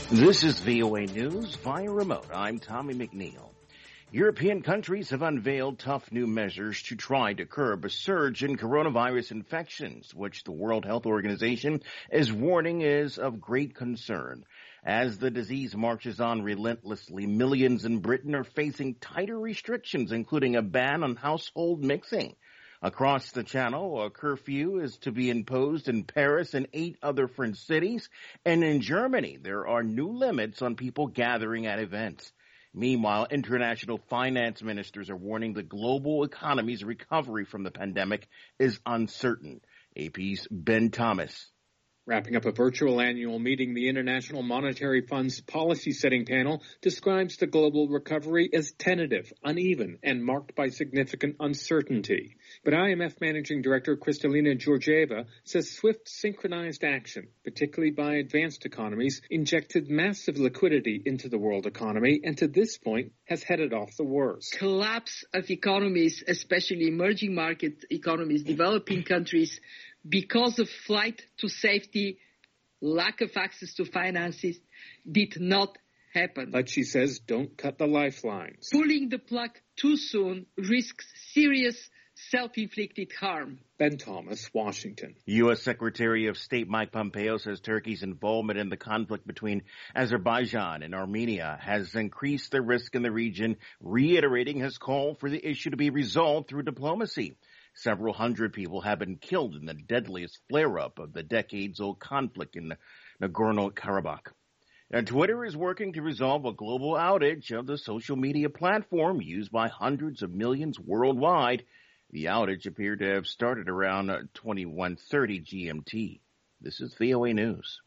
This is VOA News via remote. I'm Tommy McNeil. European countries have unveiled tough new measures to try to curb a surge in coronavirus infections, which the World Health Organization is warning is of great concern. As the disease marches on relentlessly, millions in Britain are facing tighter restrictions, including a ban on household mixing. Across the channel, a curfew is to be imposed in Paris and 8 other French cities. And in Germany, there are new limits on people gathering at events. Meanwhile, international finance ministers are warning the global economy's recovery from the pandemic is uncertain. AP's Ben Thomas. Wrapping up a virtual annual meeting, the International Monetary Fund's policy-setting panel describes the global recovery as tentative, uneven, and marked by significant uncertainty. But IMF Managing Director Kristalina Georgieva says swift, synchronized action, particularly by advanced economies, injected massive liquidity into the world economy and to this point has headed off the worst. Collapse of economies, especially emerging market economies, developing countries, because of flight to safety, lack of access to finances, did not happen. But she says don't cut the lifelines. Pulling the plug too soon risks serious self-inflicted harm. Ben Thomas, Washington. U.S. Secretary of State Mike Pompeo says Turkey's involvement in the conflict between Azerbaijan and Armenia has increased the risk in the region, reiterating his call for the issue to be resolved through diplomacy. Several hundred people have been killed in the deadliest flare-up of the decades-old conflict in Nagorno-Karabakh. Now, Twitter is working to resolve a global outage of the social media platform used by hundreds of millions worldwide. The outage appeared to have started around 21:30 GMT. This is VOA News.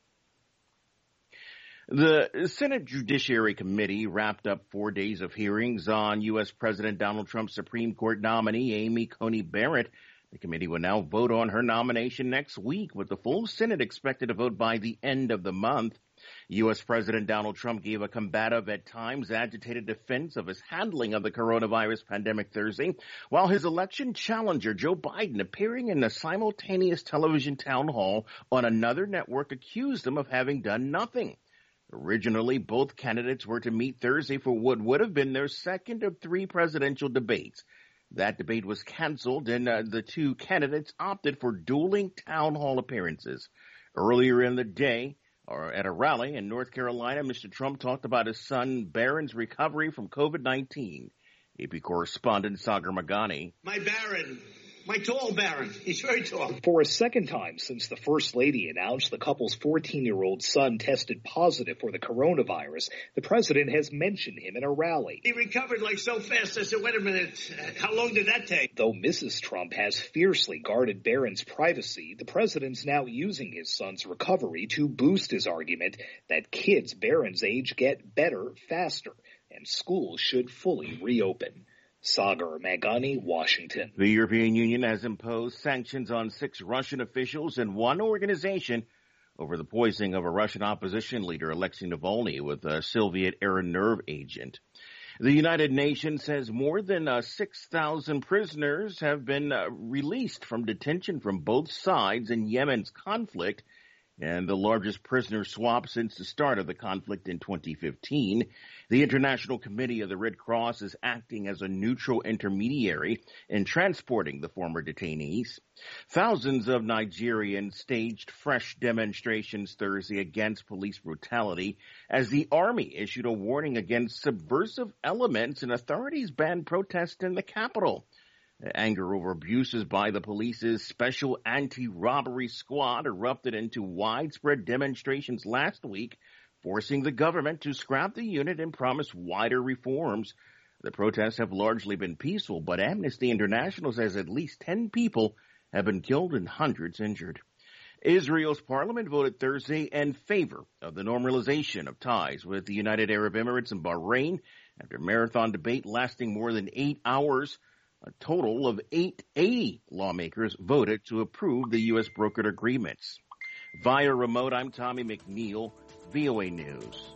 The Senate Judiciary Committee wrapped up 4 days of hearings on U.S. President Donald Trump's Supreme Court nominee, Amy Coney Barrett. The committee will now vote on her nomination next week, with the full Senate expected to vote by the end of the month. U.S. President Donald Trump gave a combative, at times agitated defense of his handling of the coronavirus pandemic Thursday, while his election challenger, Joe Biden, appearing in a simultaneous television town hall on another network, accused him of having done nothing. Originally, both candidates were to meet Thursday for what would have been their second of 3 presidential debates. That debate was canceled, and the two candidates opted for dueling town hall appearances. Earlier in the day, or at a rally in North Carolina, Mr. Trump talked about his son Barron's recovery from COVID-19. AP correspondent Sagar Magani. My tall Barron. He's very tall. For a second time since the First Lady announced the couple's 14-year-old son tested positive for the coronavirus, the president has mentioned him in a rally. He recovered like so fast. I said, wait a minute, how long did that take? Though Mrs. Trump has fiercely guarded Barron's privacy, the president's now using his son's recovery to boost his argument that kids Barron's age get better faster and schools should fully reopen. Sagar Magani, Washington. The European Union has imposed sanctions on 6 Russian officials and 1 organization over the poisoning of a Russian opposition leader, Alexei Navalny, with a Soviet-era nerve agent. The United Nations says more than 6,000 prisoners have been released from detention from both sides in Yemen's conflict, and the largest prisoner swap since the start of the conflict in 2015. The International Committee of the Red Cross is acting as a neutral intermediary in transporting the former detainees. Thousands of Nigerians staged fresh demonstrations Thursday against police brutality as the army issued a warning against subversive elements and authorities banned protests in the capital. Anger over abuses by the police's special anti-robbery squad erupted into widespread demonstrations last week, forcing the government to scrap the unit and promise wider reforms. The protests have largely been peaceful, but Amnesty International says at least 10 people have been killed and hundreds injured. Israel's parliament voted Thursday in favor of the normalization of ties with the United Arab Emirates and Bahrain after a marathon debate lasting more than 8 hours. A total of 880 lawmakers voted to approve the U.S. brokered agreements. Via remote, I'm Tommy McNeil, VOA News.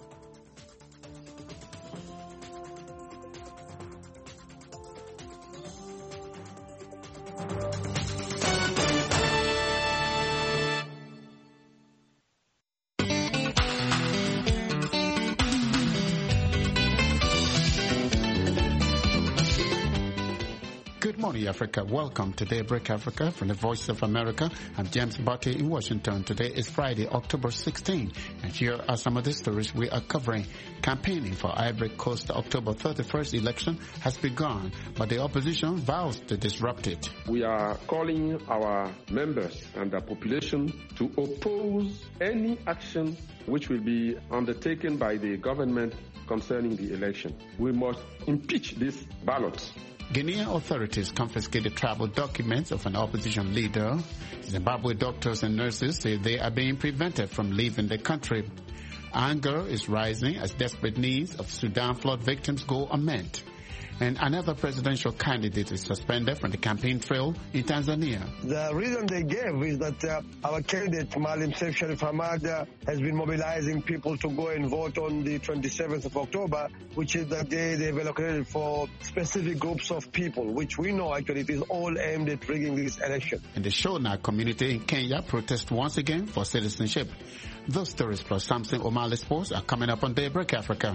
Morning Africa. Welcome to Daybreak Africa from the Voice of America. I'm James Barty in Washington. Today is Friday, October 16, and here are some of the stories we are covering. Campaigning for Ivory Coast October 31st election has begun, but the opposition vows to disrupt it. We are calling our members and the population to oppose any action which will be undertaken by the government concerning the election. We must impeach these ballots. Guinean authorities confiscated travel documents of an opposition leader. Zimbabwe doctors and nurses say they are being prevented from leaving the country. Anger is rising as desperate needs of Sudan flood victims go unmet. And another presidential candidate is suspended from the campaign trail in Tanzania. The reason they gave is that our candidate, Maalim Seif Sharif Hamad, has been mobilizing people to go and vote on the 27th of October, which is the day they've allocated for specific groups of people, which we know actually it is all aimed at rigging this election. And the Shona community in Kenya protest once again for citizenship. Those stories plus Samson O'Malley Sports are coming up on Daybreak Africa.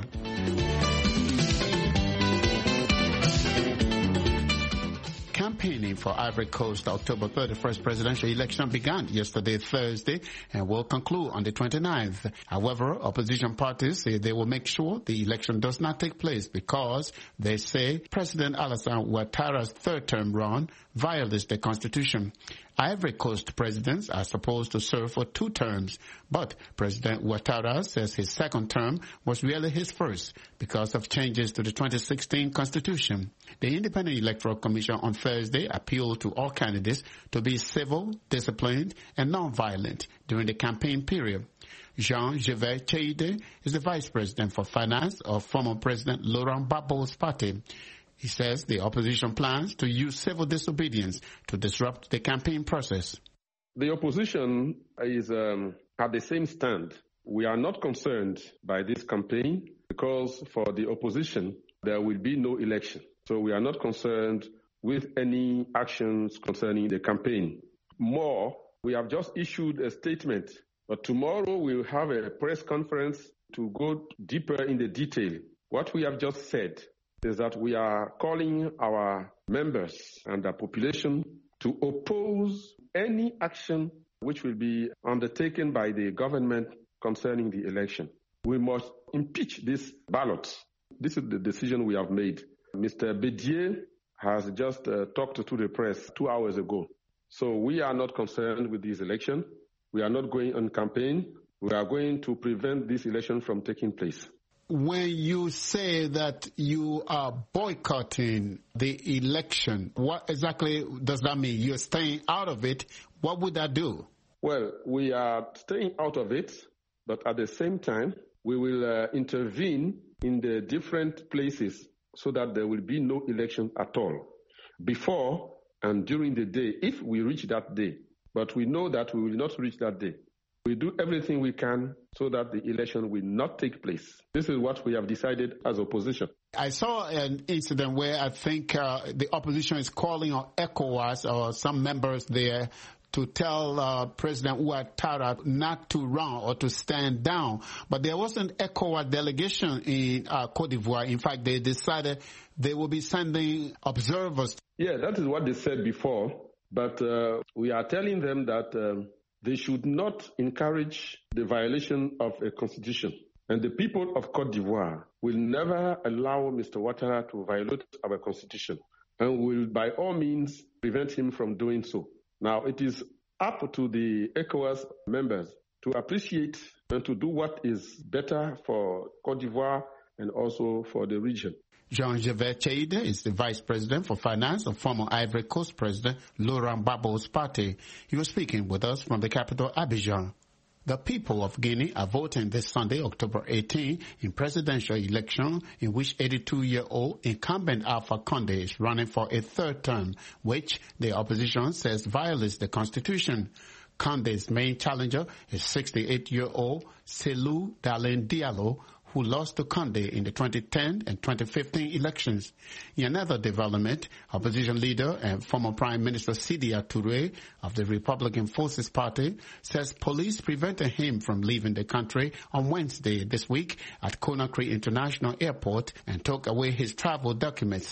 Campaigning for Ivory Coast October 31st presidential election began yesterday, Thursday, and will conclude on the 29th. However, opposition parties say they will make sure the election does not take place because they say President Alassane Ouattara's third-term run violates the constitution. Ivory Coast presidents are supposed to serve for 2 terms, but President Ouattara says his second term was really his first because of changes to the 2016 constitution. The Independent Electoral Commission on Thursday appealed to all candidates to be civil, disciplined, and non-violent during the campaign period. Jean-Gervais Cheide is the vice president for finance of former President Laurent Gbagbo's party. He says the opposition plans to use civil disobedience to disrupt the campaign process. The opposition is at the same stand. We are not concerned by this campaign because for the opposition, there will be no election. So we are not concerned with any actions concerning the campaign. More, we have just issued a statement, but tomorrow we will have a press conference to go deeper in the detail. What we have just said is that we are calling our members and the population to oppose any action which will be undertaken by the government concerning the election. We must impeach these ballots. This is the decision we have made. Mr. Bédier has just talked to the press 2 hours ago. So we are not concerned with this election. We are not going on campaign. We are going to prevent this election from taking place. When you say that you are boycotting the election, what exactly does that mean? You're staying out of it. What would that do? Well, we are staying out of it, but at the same time, we will intervene in the different places so that there will be no election at all before and during the day, if we reach that day. But we know that we will not reach that day. We do everything we can so that the election will not take place. This is what we have decided as opposition. I saw an incident where I think the opposition is calling on ECOWAS or some members there to tell President Ouattara not to run or to stand down. But there was an ECOWAS delegation in Cote d'Ivoire. In fact, they decided they will be sending observers. Yeah, that is what they said before. But we are telling them that they should not encourage the violation of a constitution. And the people of Cote d'Ivoire will never allow Mr. Ouattara to violate our constitution and will by all means prevent him from doing so. Now, it is up to the ECOWAS members to appreciate and to do what is better for Cote d'Ivoire and also for the region. Jean-Gervais Cheide is the vice president for finance of former Ivory Coast President Laurent Gbagbo's party. He was speaking with us from the capital, Abidjan. The people of Guinea are voting this Sunday, October 18, in presidential election in which 82-year-old incumbent Alpha Condé is running for a third term, which the opposition says violates the constitution. Condé's main challenger is 68-year-old Cellou Dalein Diallo, who lost to Condé in the 2010 and 2015 elections. In another development, opposition leader and former Prime Minister Sidia Touré of the Republican Forces Party says police prevented him from leaving the country on Wednesday this week at Conakry International Airport and took away his travel documents.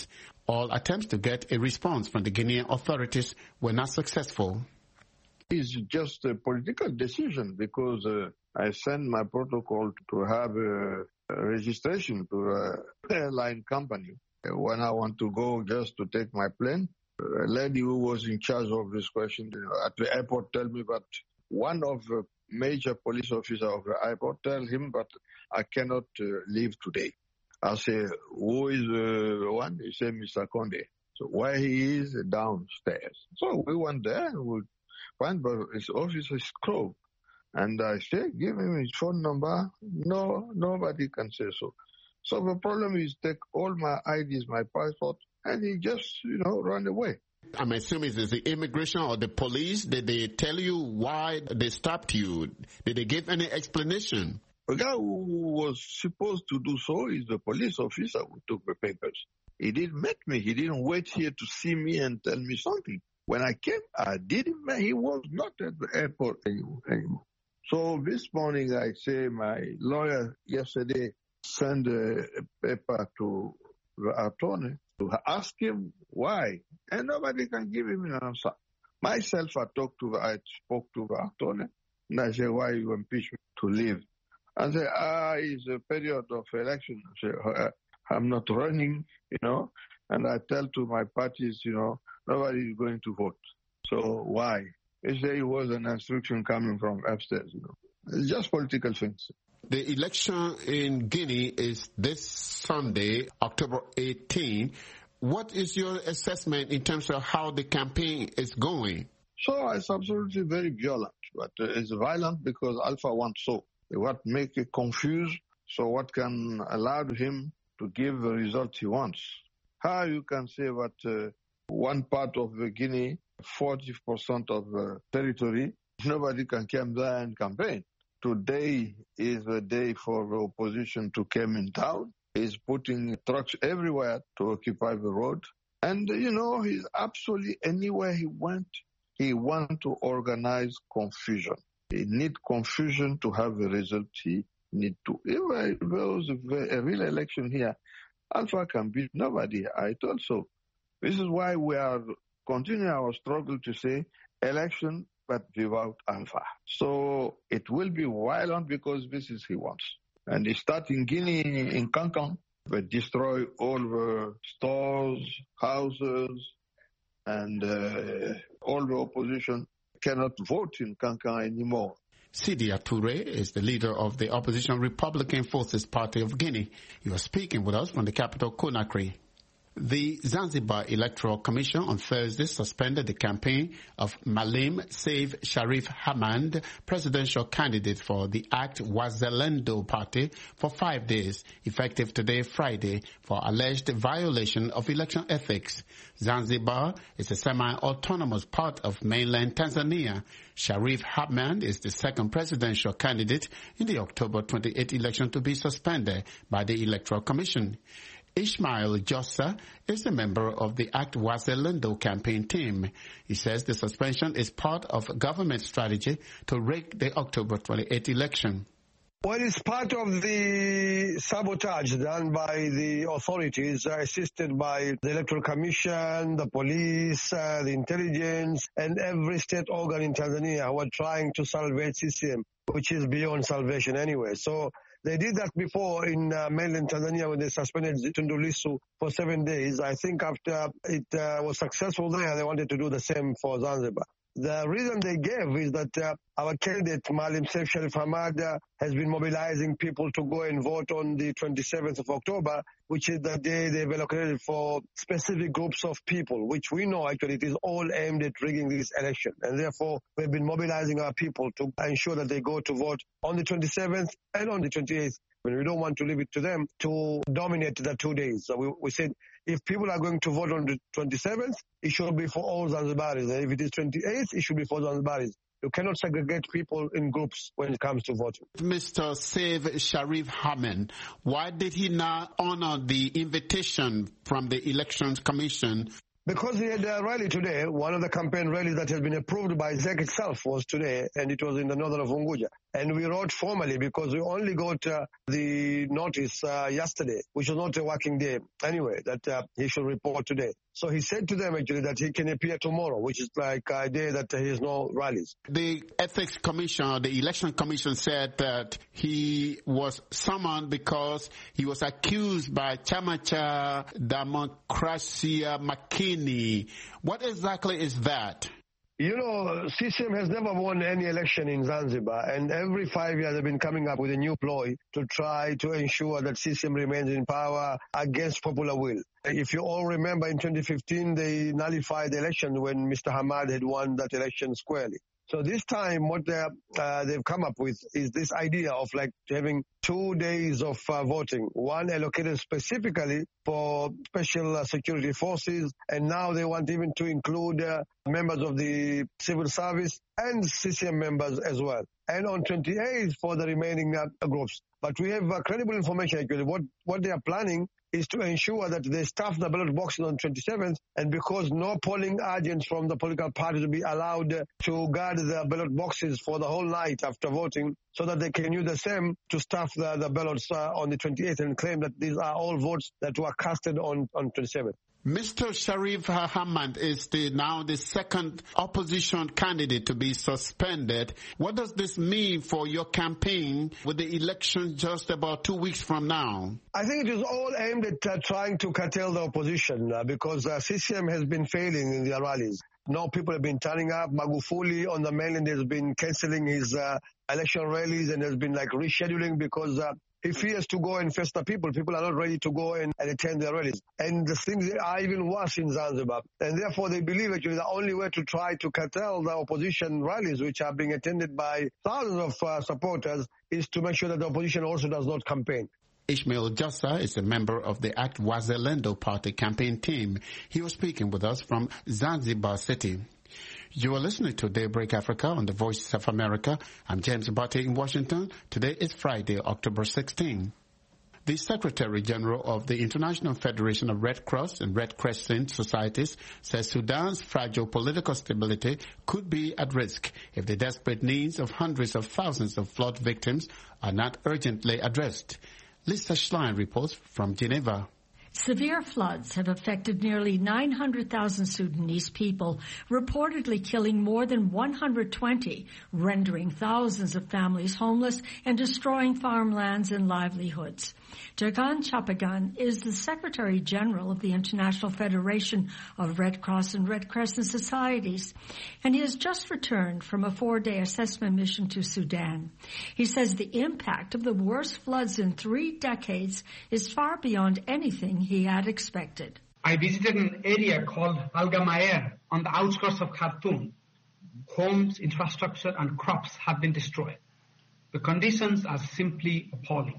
All attempts to get a response from the Guinean authorities were not successful. It's just a political decision because I sent my protocol to have a registration to an airline company. When I want to go just to take my plane, a lady who was in charge of this question at the airport tell me that one of the major police officers of the airport tell him that I cannot leave today. I say, who is the one? He said, Mr. Conde. So where he is? Downstairs. So we went there and we find but his office is closed. And I said, give him his phone number. No, nobody can say so. So the problem is take all my IDs, my passport, and he just, run away. I'm assuming it's the immigration or the police. Did they tell you why they stopped you? Did they give any explanation? The guy who was supposed to do so is the police officer who took the papers. He didn't meet me. He didn't wait here to see me and tell me something. When I came, I didn't meet. He was not at the airport anymore. So this morning, I say my lawyer yesterday sent a paper to the attorney to ask him why, and nobody can give him an answer. Myself, I spoke to the attorney, and I said, why you impeach me to leave? I said, it's a period of election. I said, I'm not running, and I tell to my parties, nobody is going to vote. So why? They say it was an instruction coming from upstairs, It's just political things. The election in Guinea is this Sunday, October 18. What is your assessment in terms of how the campaign is going? So it's absolutely very violent, but it's violent because Alpha wants so. What make it confused, so what can allow him to give the result he wants? How you can say that one part of the Guinea, 40% of the territory, nobody can come there and campaign. Today is the day for the opposition to come in town. He's putting trucks everywhere to occupy the road. And, he's absolutely anywhere he went, he wants to organize confusion. He needs confusion to have the result he needs to. If there was a real election here, Alpha can beat nobody. I thought so. This is why we are continuing our struggle to say election, but without Alpha. So it will be violent because this is he wants. And they start in Guinea, in Kankan, they destroy all the stores, houses, and all the opposition cannot vote in Kankan anymore. Sidia Toure is the leader of the opposition Republican Forces Party of Guinea. You are speaking with us from the capital, Conakry. The Zanzibar Electoral Commission on Thursday suspended the campaign of Maalim Seif Sharif Hamad, presidential candidate for the ACT Wazalendo party, for 5 days, effective today, Friday, for alleged violation of election ethics. Zanzibar is a semi-autonomous part of mainland Tanzania. Sharif Hamad is the second presidential candidate in the October 28 election to be suspended by the Electoral Commission. Ismail Jossa is a member of the ACT Wazalendo campaign team. He says the suspension is part of government strategy to rig the October 28 election. Well, it's part of the sabotage done by the authorities, assisted by the Electoral Commission, the police, the intelligence, and every state organ in Tanzania who are trying to salvage CCM, which is beyond salvation anyway. So they did that before in mainland Tanzania when they suspended Tundu Lissu for 7 days. I think after it was successful there, they wanted to do the same for Zanzibar. The reason they gave is that our candidate, Maalim Seif Sharif Hamad, has been mobilizing people to go and vote on the 27th of October, which is the day they've allocated for specific groups of people, which we know actually it is all aimed at rigging this election. And therefore, we've been mobilizing our people to ensure that they go to vote on the 27th and on the 28th. When we don't want to leave it to them to dominate the 2 days. So we said, if people are going to vote on the 27th, it should be for all Zanzibaris. And if it is 28th, it should be for Zanzibaris. You cannot segregate people in groups when it comes to voting. Mr. Seif Sharif Hamad, why did he not honor the invitation from the Elections Commission? Because he had a rally today. One of the campaign rallies that has been approved by ZEC itself was today, and it was in the northern of Unguja. And we wrote formally because we only got the notice yesterday, which was not a working day anyway, that he should report today. So he said to them actually that he can appear tomorrow, which is like a day that he has no rallies. The Ethics Commission, the Election Commission said that he was summoned because he was accused by Chamacha Demokrasia Makini. What exactly is that? You know, CCM has never won any election in Zanzibar, and every 5 years they've been coming up with a new ploy to try to ensure that CCM remains in power against popular will. If you all remember, in 2015, they nullified the election when Mr. Hamad had won that election squarely. So this time, what they've come up with is this idea of like having 2 days of voting, one allocated specifically for special security forces, and now they want even to include members of the civil service and CCM members as well. And on 28th for the remaining groups. But we have credible information actually. What they are planning is to ensure that they staff the ballot boxes on 27th, and because no polling agents from the political parties will be allowed to guard the ballot boxes for the whole night after voting, so that they can use the same to staff the ballots on the 28th and claim that these are all votes that were casted on 27th. Mr. Sharif Hamad is now the second opposition candidate to be suspended. What does this mean for your campaign with the election just about 2 weeks from now? I think it is all aimed at trying to curtail the opposition because CCM has been failing in their rallies. No people have been turning up. Magufuli on the mainland has been cancelling his election rallies and has been like rescheduling because if he has to go and face the people are not ready to go and attend their rallies. And the things are even worse in Zanzibar. And therefore they believe actually the only way to try to curtail the opposition rallies, which are being attended by thousands of supporters, is to make sure that the opposition also does not campaign. Ishmael Jossa is a member of the Act Wazalendo party campaign team. He was speaking with us from Zanzibar City. You are listening to Daybreak Africa on the Voice of America. I'm James Abate in Washington. Today is Friday, October 16. The Secretary General of the International Federation of Red Cross and Red Crescent Societies says Sudan's fragile political stability could be at risk if the desperate needs of hundreds of thousands of flood victims are not urgently addressed. Lisa Schlein reports from Geneva. Severe floods have affected nearly 900,000 Sudanese people, reportedly killing more than 120, rendering thousands of families homeless and destroying farmlands and livelihoods. Jagan Chapagan is the Secretary General of the International Federation of Red Cross and Red Crescent Societies, and he has just returned from a 4-day assessment mission to Sudan. He says the impact of the worst floods in 3 decades is far beyond anything he had expected. I visited an area called Al Gamaer on the outskirts of Khartoum. Homes, infrastructure, and crops have been destroyed. The conditions are simply appalling.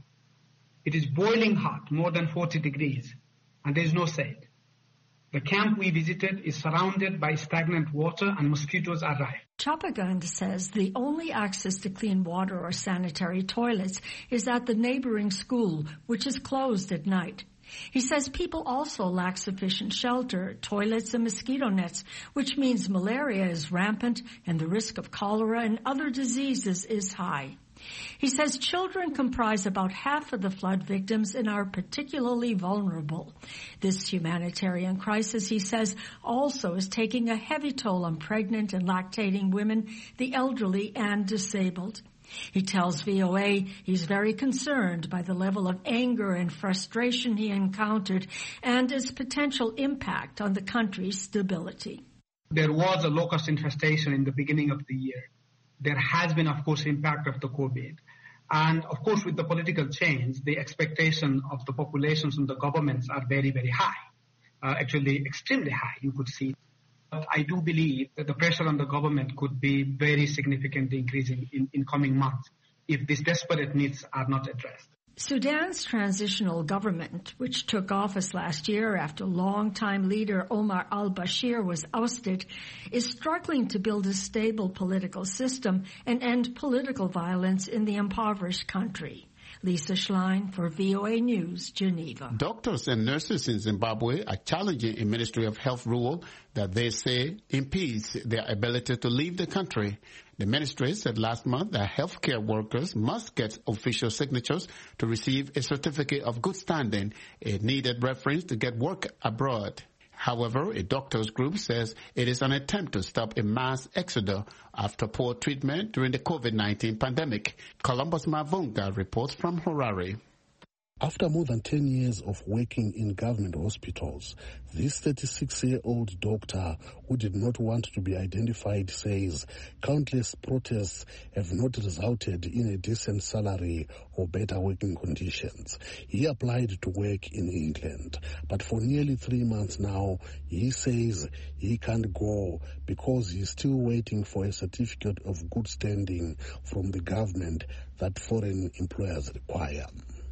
It is boiling hot, more than 40 degrees, and there is no shade. The camp we visited is surrounded by stagnant water and mosquitoes are rife. Chapagand says the only access to clean water or sanitary toilets is at the neighboring school, which is closed at night. He says people also lack sufficient shelter, toilets, and mosquito nets, which means malaria is rampant and the risk of cholera and other diseases is high. He says children comprise about half of the flood victims and are particularly vulnerable. This humanitarian crisis, he says, also is taking a heavy toll on pregnant and lactating women, the elderly, and disabled. He tells VOA he's very concerned by the level of anger and frustration he encountered and its potential impact on the country's stability. There was a locust infestation in the beginning of the year. There has been, of course, impact of the COVID. And, of course, with the political change, the expectation of the populations and the governments are very, very high, actually extremely high, you could see. But I do believe that the pressure on the government could be very significantly increasing in coming months if these desperate needs are not addressed. Sudan's transitional government, which took office last year after longtime leader Omar al-Bashir was ousted, is struggling to build a stable political system and end political violence in the impoverished country. Lisa Schlein for VOA News, Geneva. Doctors and nurses in Zimbabwe are challenging a Ministry of Health rule that they say impedes their ability to leave the country. The ministry said last month that healthcare workers must get official signatures to receive a certificate of good standing, a needed reference to get work abroad. However, a doctors group says it is an attempt to stop a mass exodus after poor treatment during the COVID-19 pandemic. Columbus Mavunga reports from Harare. After more than 10 years of working in government hospitals, this 36-year-old doctor who did not want to be identified says countless protests have not resulted in a decent salary or better working conditions. He applied to work in England, but for nearly 3 months now, he says he can't go because he's still waiting for a certificate of good standing from the government that foreign employers require.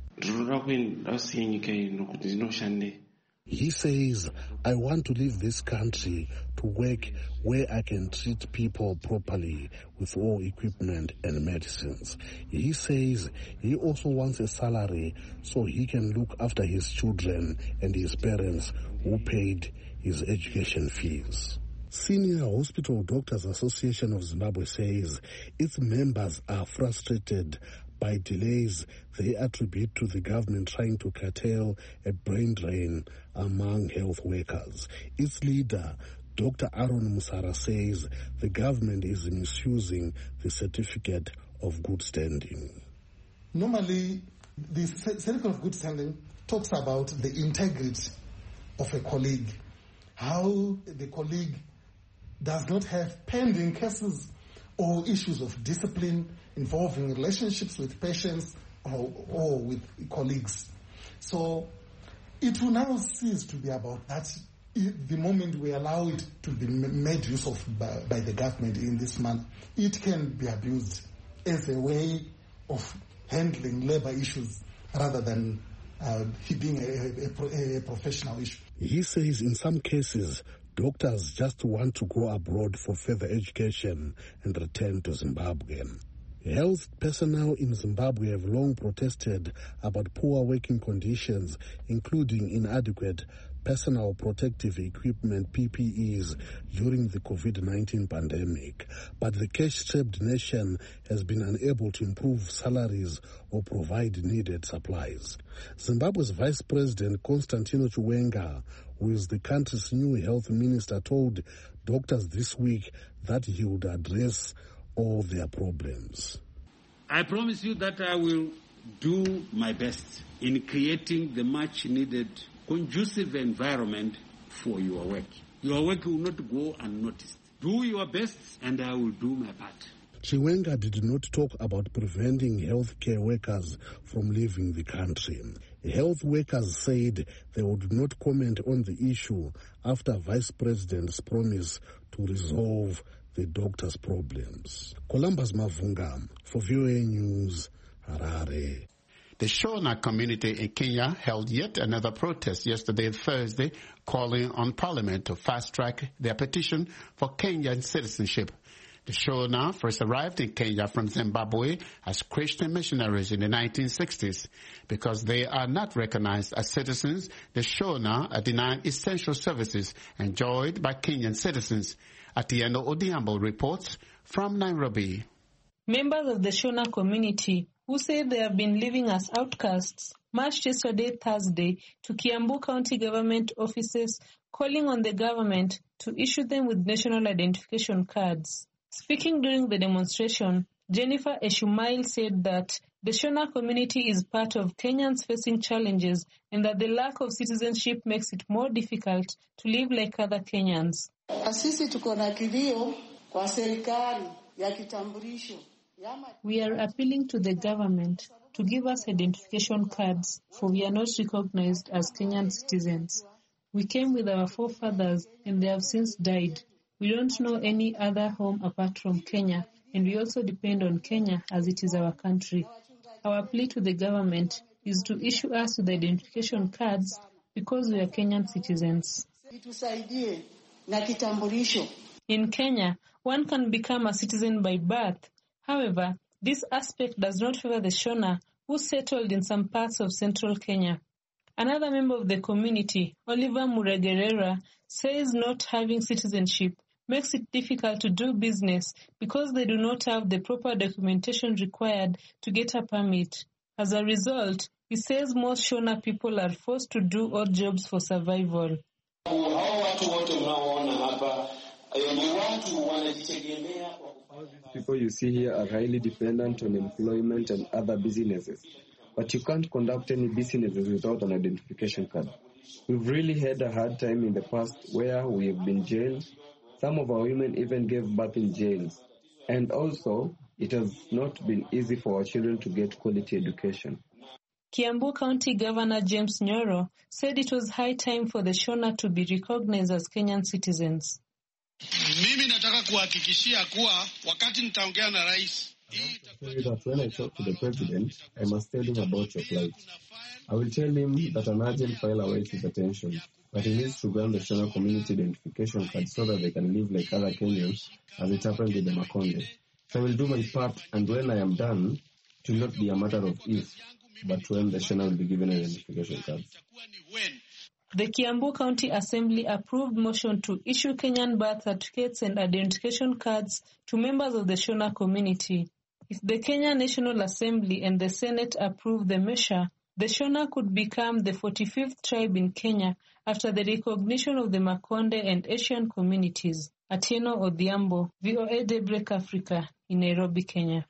He says, I want to leave this country to work where I can treat people properly with all equipment and medicines. He says he also wants a salary so he can look after his children and his parents who paid his education fees. Senior Hospital Doctors Association of Zimbabwe says its members are frustrated by delays they attribute to the government trying to curtail a brain drain among health workers. Its leader, Dr. Aaron Musara, says the government is misusing the certificate of good standing. Normally, the certificate of good standing talks about the integrity of a colleague, how the colleague does not have pending cases or issues of discipline involving relationships with patients or with colleagues. So it will now cease to be about that the moment we allow it to be made use of by the government in this manner. It can be abused as a way of handling labor issues rather than being a professional issue. He says in some cases, doctors just want to go abroad for further education and return to Zimbabwe. Health personnel in Zimbabwe have long protested about poor working conditions, including inadequate personal protective equipment, PPEs, during the COVID-19 pandemic. But the cash-strapped nation has been unable to improve salaries or provide needed supplies. Zimbabwe's Vice President Constantino Chiwenga, who is the country's new health minister, told doctors this week that he would address all their problems. I promise you that I will do my best in creating the much needed conducive environment for your work. Your work will not go unnoticed. Do your best and I will do my part. Chiwenga did not talk about preventing healthcare workers from leaving the country. Health workers said they would not comment on the issue after Vice President's promise to resolve the doctors' problems. Columbus Mavunga for VOA News, Harare. The Shona community in Kenya held yet another protest yesterday, Thursday, calling on Parliament to fast-track their petition for Kenyan citizenship. The Shona first arrived in Kenya from Zimbabwe as Christian missionaries in the 1960s. Because they are not recognized as citizens, the Shona are denied essential services enjoyed by Kenyan citizens. Atieno Odiambo reports from Nairobi. Members of the Shona community, who say they have been living as outcasts, marched yesterday, Thursday, to Kiambu County government offices, calling on the government to issue them with national identification cards. Speaking during the demonstration, Jennifer Eshumail said that the Shona community is part of Kenyans facing challenges and that the lack of citizenship makes it more difficult to live like other Kenyans. We are appealing to the government to give us identification cards, for we are not recognized as Kenyan citizens. We came with our forefathers and they have since died. We don't know any other home apart from Kenya, and we also depend on Kenya as it is our country. Our plea to the government is to issue us with identification cards because we are Kenyan citizens. In Kenya, one can become a citizen by birth. However, this aspect does not favor the Shona, who settled in some parts of central Kenya. Another member of the community, Oliver Muregerera, says not having citizenship makes it difficult to do business because they do not have the proper documentation required to get a permit. As a result, he says most Shona people are forced to do odd jobs for survival. All these people you see here are highly dependent on employment and other businesses, but you can't conduct any businesses without an identification card. We've really had a hard time in the past where we have been jailed. Some of our women even gave birth in jails. And also, it has not been easy for our children to get quality education. Kiambu County Governor James Nyoro said it was high time for the Shona to be recognized as Kenyan citizens. Mimi nataka kuhakikishia kuwa wakati nitaongea na rais. That when I talk to the president, I must tell him about your plight. I will tell him that an urgent file awaits his attention, but he needs to grant the Shona community identification card so that they can live like other Kenyans, as it happened with the Makonde. So I will do my part, and when I am done, it will not be a matter of if, but when the Shona will be given an identification card. The Kiambu County Assembly approved motion to issue Kenyan birth certificates and identification cards to members of the Shona community. If the Kenya National Assembly and the Senate approve the measure, the Shona could become the 45th tribe in Kenya after the recognition of the Makonde and Asian communities. Atieno Odhiambo, VOA Daybreak Africa, in Nairobi, Kenya.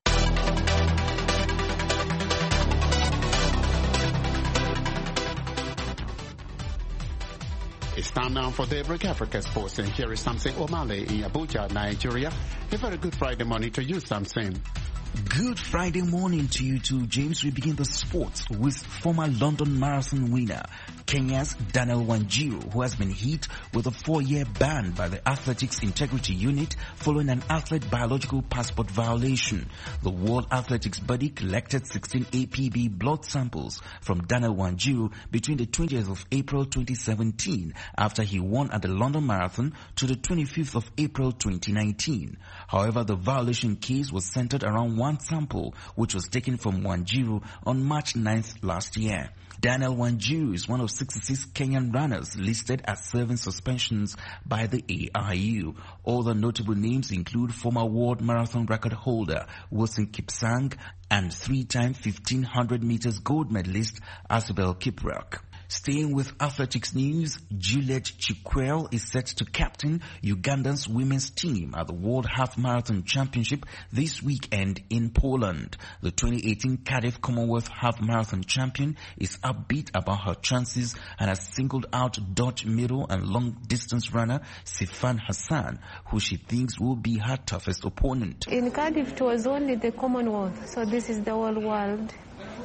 It's time now for Daybreak Africa Sports, and here is Samson Omale in Abuja, Nigeria. A very good Friday morning to you, Samson. Good Friday morning to you too, James. We begin the sports with former London Marathon winner, Kenya's Daniel Wanjiru, who has been hit with a 4-year ban by the Athletics Integrity Unit following an athlete biological passport violation. The World Athletics body collected 16 APB blood samples from Daniel Wanjiru between the 20th of April 2017 after he won at the London Marathon to the 25th of April 2019. However, the violation case was centered around one sample, which was taken from Wanjiru on March 9th last year. Daniel Wanjiru is one of 66 Kenyan runners listed as serving suspensions by the AIU. Other notable names include former world marathon record holder Wilson Kipsang and 3-time 1500 meters gold medalist Asbel Kiprop. Staying with athletics news, Juliet Chikwel is set to captain Uganda's women's team at the World Half Marathon Championship this weekend in Poland. The 2018 Cardiff Commonwealth Half Marathon champion is upbeat about her chances and has singled out Dutch middle and long distance runner Sifan Hassan, who she thinks will be her toughest opponent. In Cardiff, it was only the Commonwealth, so this is the whole world.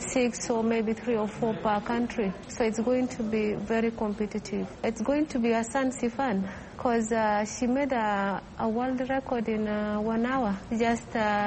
6 or maybe 3 or 4 per country. So it's going to be very competitive. It's going to be Hassan Sifan because she made a world record in 1 hour just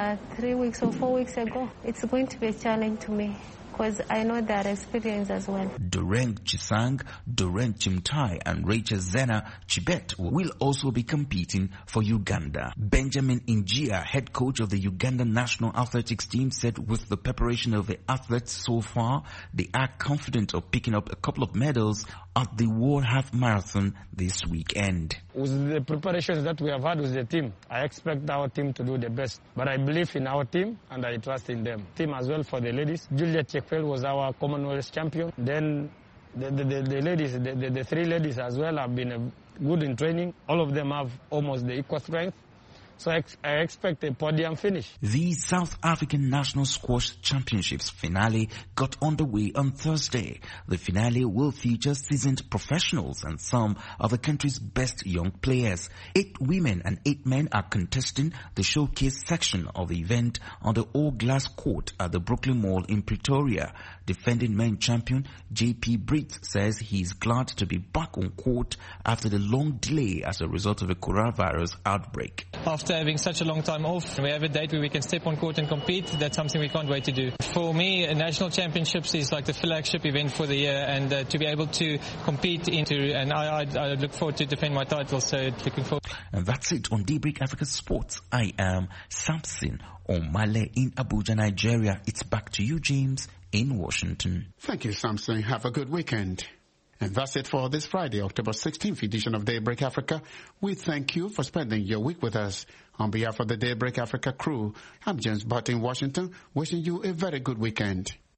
3 weeks or 4 weeks ago. It's going to be a challenge to me because I know their experience as well. Doreen Chisang, Doreen Chimtai and Rachel Zena Chibet will also be competing for Uganda. Benjamin Injia, head coach of the Uganda national athletics team, said with the preparation of the athletes so far, they are confident of picking up a couple of medals at the World Half Marathon this weekend. With the preparations that we have had with the team, I expect our team to do the best. But I believe in our team and I trust in them. Team as well for the ladies. Juliet Chikwel was our Commonwealth champion. Then the ladies, the 3 ladies as well have been good in training. All of them have almost the equal strength. So I expect a podium finish. The South African National Squash Championships finale got underway on Thursday. The finale will feature seasoned professionals and some of the country's best young players. 8 women and 8 men are contesting the showcase section of the event on the all-glass court at the Brooklyn Mall in Pretoria. Defending men champion JP Britt says he's glad to be back on court after the long delay as a result of a coronavirus outbreak. After having such a long time off, we have a date where we can step on court and compete. That's something we can't wait to do. For me, national championships is like the flagship event for the year, and to be able to compete into, and I look forward to defend my title, so looking forward. And that's it on Daybreak Africa Sports. I am Samson Omale in Abuja, Nigeria. It's back to you, James, in Washington. Thank you, Samson. Have a good weekend. And that's it for this Friday, October 16th edition of Daybreak Africa. We thank you for spending your week with us. On behalf of the Daybreak Africa crew, I'm James Butt in Washington, wishing you a very good weekend.